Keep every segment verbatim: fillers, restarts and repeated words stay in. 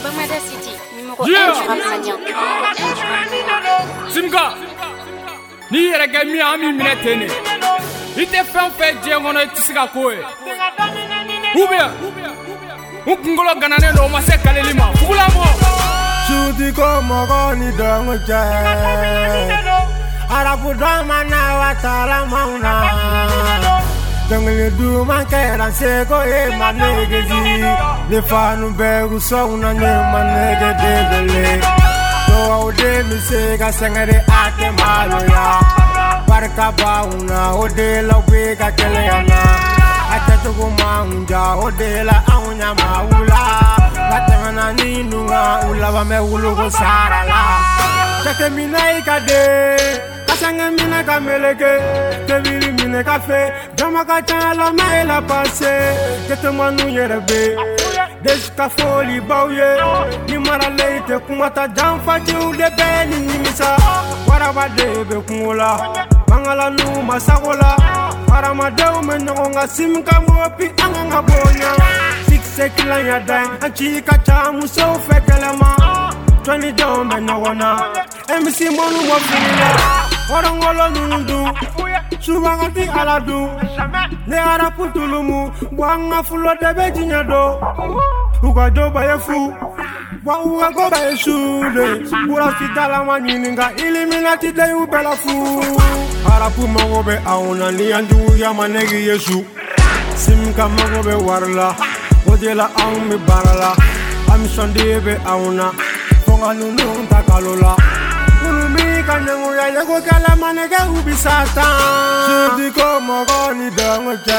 Bamada City, numéro yeah. un du rap mania. Simka, ni yɛrɛ kɛ min an min minɛ ten ne. I tɛ fɛn fɛn diɲɛ kɔnɔ I tɛ se ka ko ye. Ou bien, n kunkolo gananen don o ma se kaleli ma. Fugula mɔ. Suti ko mɔgɔ ni dɔnko cɛ. Arabu dɔ ma na wa taara maaw na. Dɔnkili duman kɛra seko ye ma negezi. Ne fanu bɛɛ u sɔn na ne ma nege degele. Dɔw de mi se ka sɛgɛrɛ a tɛ maloya. Barika b'anw na o de la u bɛ ka kɛlɛya na. A kɛcogo m'anw ja o de la anw ɲama u la. Ka tɛmɛna ni nunga u laban bɛ wuluko sara la. Jateminɛ I ka den. Kasanga mina ka meleke, tebiri mine ka fe, dama ka ca la ma la passe, kete manu yɛrɛ be, desi ka foli baw ye, ni marale te kuma ta janfatiw de bɛ ni nimisa, waraba de be kungo la, bangala nu masago la, faramadenw bɛ ɲɔgɔn ka sim ka mopi an kan ka bonya, sikse kilanya dan, an ci ka ca musow fɛ kɛlɛma, tɔni jɔn bɛ ɲɔgɔn na, M C mɔnu bɔ fili la. Warangolo nundu, subangati aladu, ne arapu tulumu, wanga fulo debe jinyado, uga joba yefu, wa uga goba yesude, ura sitala manyininga, eliminati de ubela fu, arapu mongobe auna, ni anju ya manegi yesu, simka mongobe warla, odela aumi barala, amishondebe auna, fonga nunu takalola. Kanyangu ya yego kala manege ubi satan. Suti ko mogo ni dongo che.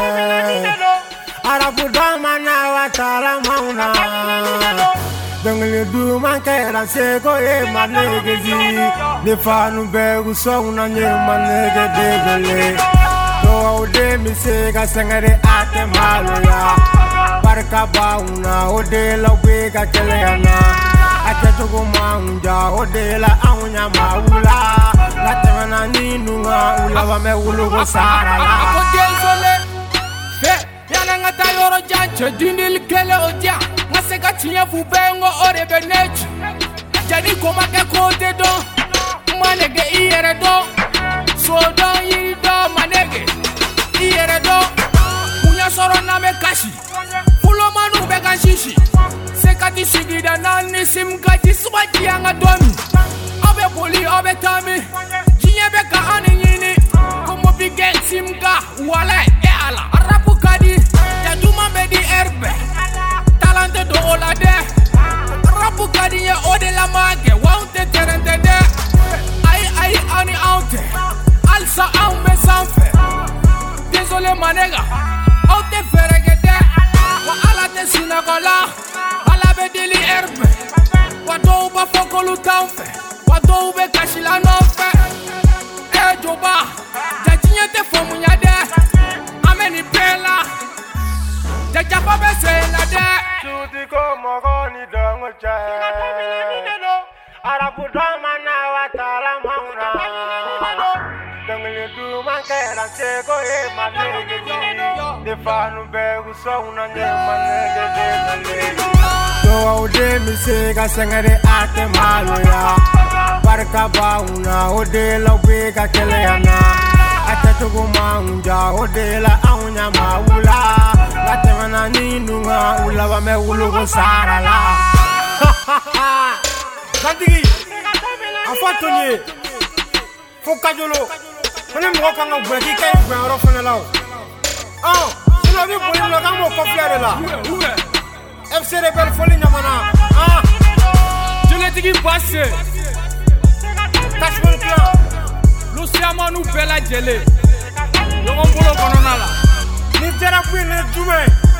Arabu dama na wa tala mauna. Dongli du man kera seko e manegezi. Ne fanu be u song na nye manege degele. Do de mi se ka sengere ate maloya. Barika bauna o de la we ka keleana. Akɛcogo m'anw ja o de la anw ɲama u la. La tɛmɛna ni nunga u laban bɛ wuluko sara la. A ko désolé, fɛ yana n ka taa yɔrɔ jan cɛ dindili kelen o diya. N ka se ka tiɲɛ f'u bɛɛ n ko o de bɛ ne ci. Jadi ko ma kɛ ko tɛ dɔn, n ma nege I yɛrɛ dɔn. So dɔn yiri dɔn ma nege I yɛrɛ dɔn. Muɲɛ sɔrɔ n'an bɛ kasi, fulomaniw bɛ ka sisi. Sekati sigida nani simkati subaji yanga domi. Abe poli abe tami, jinya be ka ani nyini. Komo bige simka wala e ala. Arapu kadi, ya duma be di erbe. Talante do olade. Arapu kadi ya ode la mage, wante terente de. Ai ai ani aute, alsa ambe sanfe. Désolé manega, aute feregede. Wa ala te sinagola. Deli herbe, wato uba fokolu tanfe, wato ube kashila nofe. E joba, jajinya te fomu nyade, ameni pela, jajapa bese la de. Suti ko mogo ni dongo che. Arabu dama na wa tala mauna. Dongli du man kera seko e manege. Ne fanu be u sɔn na nye manege degele. Dɔw de mi se ka sɛgɛrɛ a tɛ maloya. Barika b'anw na o de la u bɛ ka kɛlɛya na. A kɛcogo m'anw ja o de la anw ɲama u la. La tɛmɛna ni nunga u laban bɛ wuluko sara la. Santigi, a fɔ tun ye fo kajolo. Ko ni mɔgɔ kan ka bonya k'i ka ɲi bonya yɔrɔ fana la o. Ɔn, sinon i bɛ boli min na k'an b'o kɔfilɛ de la. F C Rebelle foli ɲamana. Ah, Joletigi Basse, Cashman Clan, Luciamanu bɛɛ lajɛlen, ɲɔgɔn bolo kɔnɔna la. Ni jara kun ye ne jumɛn?